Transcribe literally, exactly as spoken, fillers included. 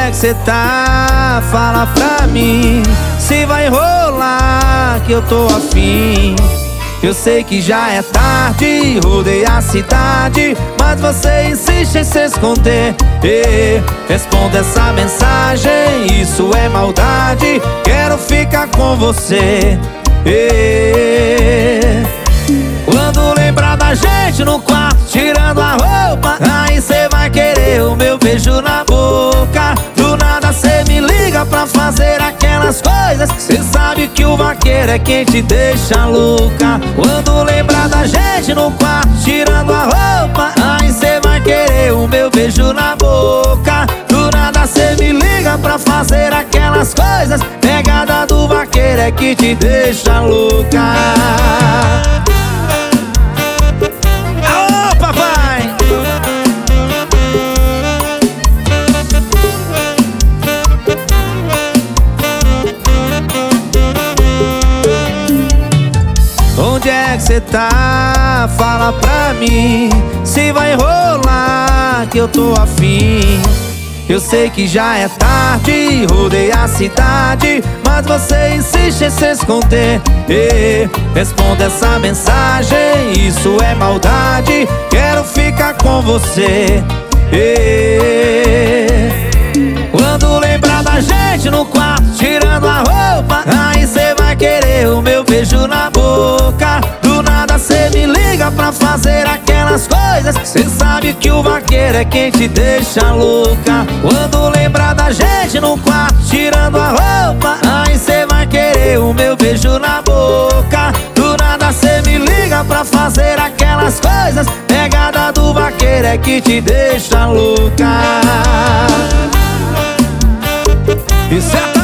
é que cê tá? Fala pra mim se vai rolar, que eu tô afim. Eu sei que já é tarde, rodei a cidade, mas você insiste em se esconder. E responda essa mensagem, isso é maldade. Quero ficar com você. E quando lembrar da gente no quarto, tirando a roupa, aí cê vai querer o meu beijo na boca. Do nada cê me liga pra fazer aquelas coisas. Cê sabe que o vaqueiro é quem te deixa louca. Quando lembrar da gente no quarto, tirando a roupa, aí cê vai querer o meu beijo na boca. Do nada cê me liga pra fazer aquelas coisas. Pegada do vaqueiro é que te deixa louca. Aô, papai! Onde é que cê tá? Fala pra mim se vai rolar, que eu tô afim. Eu sei que já é tarde, rodei a cidade, mas você insiste em se esconder. E responda essa mensagem, isso é maldade. Quero ficar com você. E quando lembrar da gente no quarto, tirando a roupa, aí cê vai querer o meu beijo na boca. Do nada cê me liga pra fazer aquelas coisas. Cê sabe que o vaqueiro é quem te deixa louca. Quando lembrar da gente no quarto, tirando a roupa, aí cê vai querer o meu beijo na boca. Do nada cê me liga pra fazer aquelas coisas. Pegada do vaqueiro é que te deixa louca. Isso é